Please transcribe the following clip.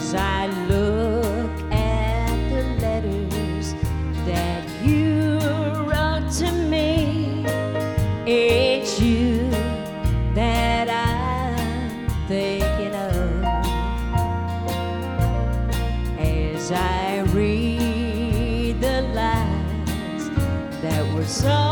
As I look at the letters that you wrote to me, it's you that I'm thinking of. As I read the lines that were so